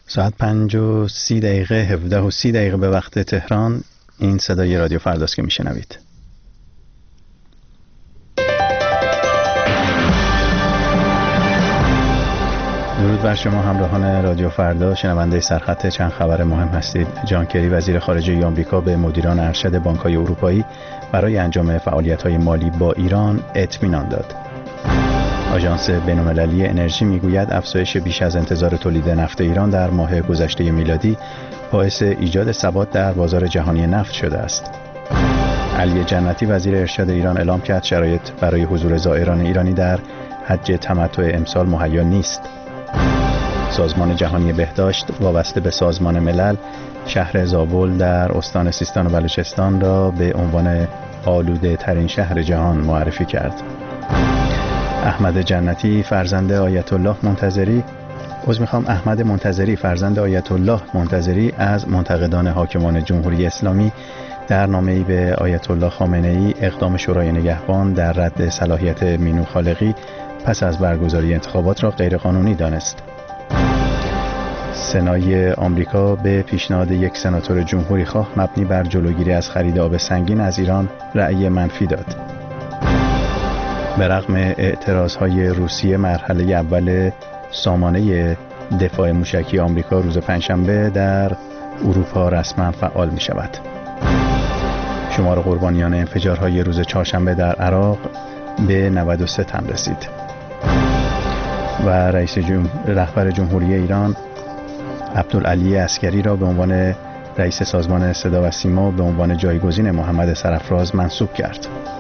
ساعت 5:30 17:30 به وقت تهران. این صدای رادیو فرداست که میشنوید. درود بر شما همراهان رادیو فردا، شنونده سرخط چند خبر مهم هستید. جان کری وزیر خارجه آمریکا به مدیران ارشد بانک‌های اروپایی برای انجام فعالیت‌های مالی با ایران اطمینان داد. آژانس بین‌المللی انرژی میگوید افزایش بیش از انتظار تولید نفت ایران در ماه گذشته میلادی باعث ایجاد ثبات در بازار جهانی نفت شده است. علی جنتی وزیر ارشاد ایران اعلام کرد شرایط برای حضور زائران ایرانی در حج تمتع امسال مهیا نیست. سازمان جهانی بهداشت وابسته به سازمان ملل شهر زابل در استان سیستان و بلوچستان را به عنوان آلوده ترین شهر جهان معرفی کرد. احمد منتظری فرزند آیت الله منتظری از منتقدان حاکمان جمهوری اسلامی در نامه‌ای به آیت الله خامنه‌ای اقدام شورای نگهبان در رد صلاحیت مینو خالقی پس از برگزاری انتخابات را غیرقانونی دانست. سنای آمریکا به پیشنهاد یک سناتور جمهوری خواه مبنی بر جلوگیری از خرید آب سنگین از ایران رأی منفی داد. به رغم اعتراضهای روسیه، مرحله اول سامانه دفاع موشکی آمریکا روز پنجشنبه در اروپا رسما فعال می شود. شمار قربانیان انفجارهای روز چهارشنبه در عراق به 93 تن رسید. و رهبر جمهوری ایران عبدالعلی عسکری را به عنوان رئیس سازمان صدا و سیما به عنوان جایگزین محمد سرافراز منصوب کرد.